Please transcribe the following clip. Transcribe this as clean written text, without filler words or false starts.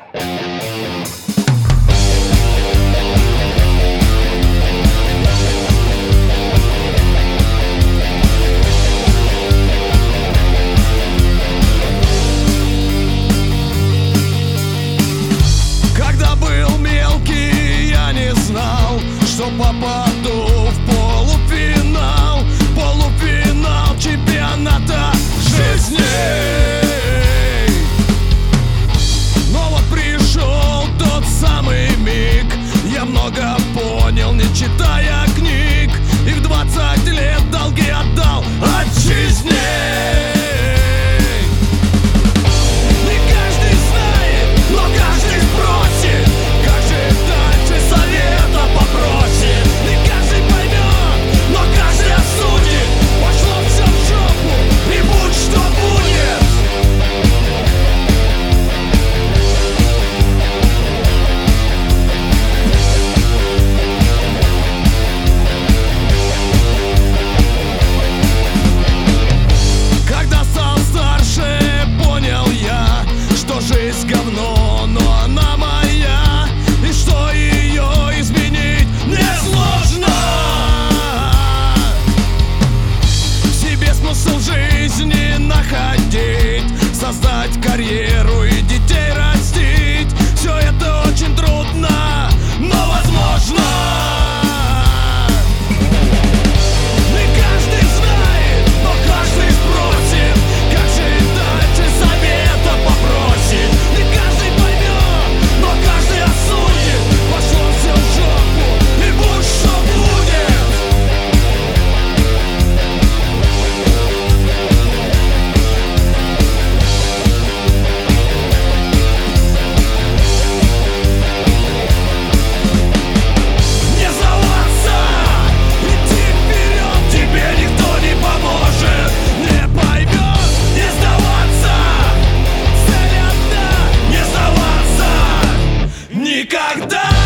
Что попаду в полуфинал, полуфинал чемпионата жизни. Но вот пришел тот самый миг, я много понял, не читая книг, и в 20 лет долги отдал от жизни. Жизнь говно, но она моя, и что ее изменить несложно. В себе смысл жизни находить, создать карьеру и детей растить. Все это очень трудно, но возможно. Никогда!